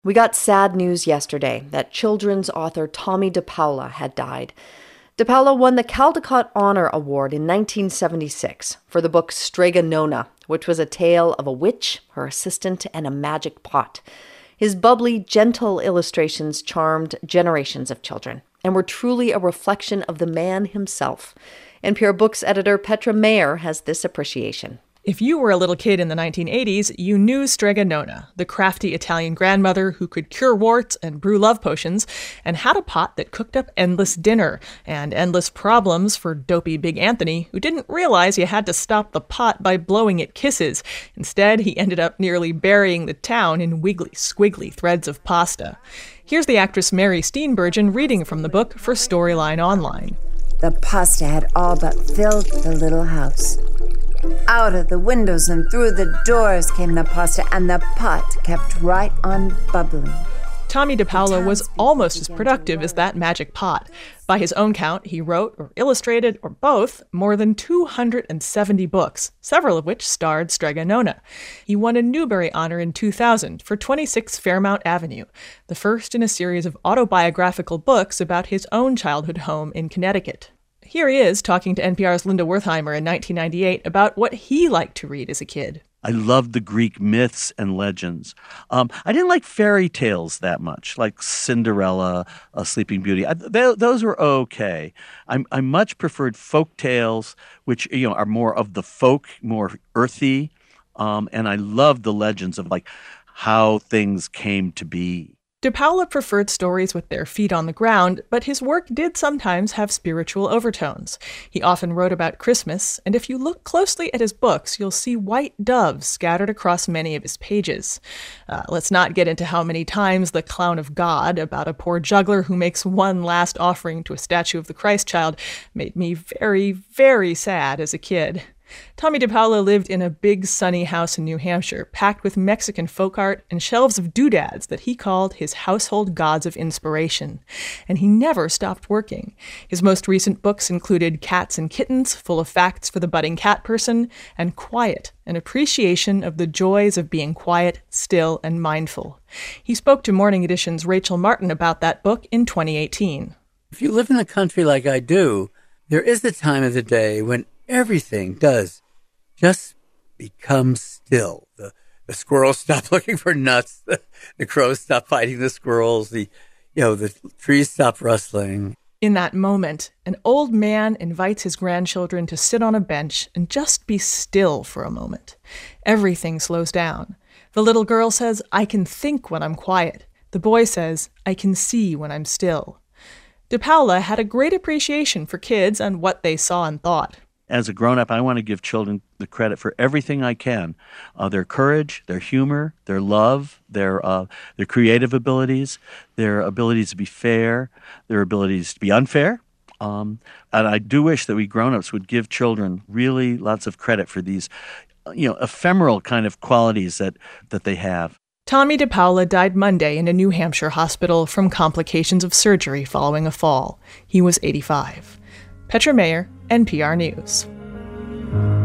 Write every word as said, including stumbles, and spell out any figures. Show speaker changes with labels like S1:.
S1: We got sad news yesterday that children's author Tomie dePaola had died. dePaola won the Caldecott Honor Award in nineteen seventy-six for the book Strega Nona, which was a tale of a witch, her assistant, and a magic pot. His bubbly, gentle illustrations charmed generations of children and were truly a reflection of the man himself. N P R Books editor Petra Mayer has this appreciation.
S2: If you were a little kid in the nineteen eighties, you knew Strega Nona, the crafty Italian grandmother who could cure warts and brew love potions, and had a pot that cooked up endless dinner and endless problems for dopey Big Anthony, who didn't realize you had to stop the pot by blowing it kisses. Instead, he ended up nearly burying the town in wiggly, squiggly threads of pasta. Here's the actress Mary Steenburgen reading from the book for Storyline Online.
S3: The pasta had all but filled the little house. Out of the windows and through the doors came the pasta, and the pot kept right on bubbling.
S2: Tomie dePaola was almost as productive as that magic pot. By his own count, he wrote or illustrated, or both, more than two hundred seventy books, several of which starred Strega Nona. He won a Newbery Honor in two thousand for twenty-six Fairmount Avenue, the first in a series of autobiographical books about his own childhood home in Connecticut. Here he is talking to N P R's Linda Wertheimer in nineteen ninety-eight about what he liked to read as a kid.
S4: I loved the Greek myths and legends. Um, I didn't like fairy tales that much, like Cinderella, uh, Sleeping Beauty. I, they, those were okay. I, I much preferred folk tales, which you know are more of the folk, more earthy. Um, and I loved the legends of like how things came to be.
S2: dePaola preferred stories with their feet on the ground, but his work did sometimes have spiritual overtones. He often wrote about Christmas, and if you look closely at his books, you'll see white doves scattered across many of his pages. Uh, let's not get into how many times The Clown of God, about a poor juggler who makes one last offering to a statue of the Christ child, made me very, very sad as a kid. Tomie dePaola lived in a big sunny house in New Hampshire, packed with Mexican folk art and shelves of doodads that he called his household gods of inspiration. And he never stopped working. His most recent books included Cats and Kittens, full of facts for the budding cat person, and Quiet, an appreciation of the joys of being quiet, still, and mindful. He spoke to Morning Edition's Rachel Martin about that book in twenty eighteen.
S5: If you live in the country like I do, there is a time of the day when everything does just become still. The, the squirrels stop looking for nuts. The, the crows stop fighting the squirrels. The, you know, the trees stop rustling.
S2: In that moment, an old man invites his grandchildren to sit on a bench and just be still for a moment. Everything slows down. The little girl says, "I can think when I'm quiet." The boy says, "I can see when I'm still." dePaola had a great appreciation for kids and what they saw and thought.
S4: As a grown-up, I want to give children the credit for everything I can. Uh, their courage, their humor, their love, their uh, their creative abilities, their abilities to be fair, their abilities to be unfair. Um, and I do wish that we grown-ups would give children really lots of credit for these, you know, ephemeral kind of qualities that, that they have.
S2: Tomie dePaola died Monday in a New Hampshire hospital from complications of surgery following a fall. He was eighty-five. Petra Mayer, N P R News.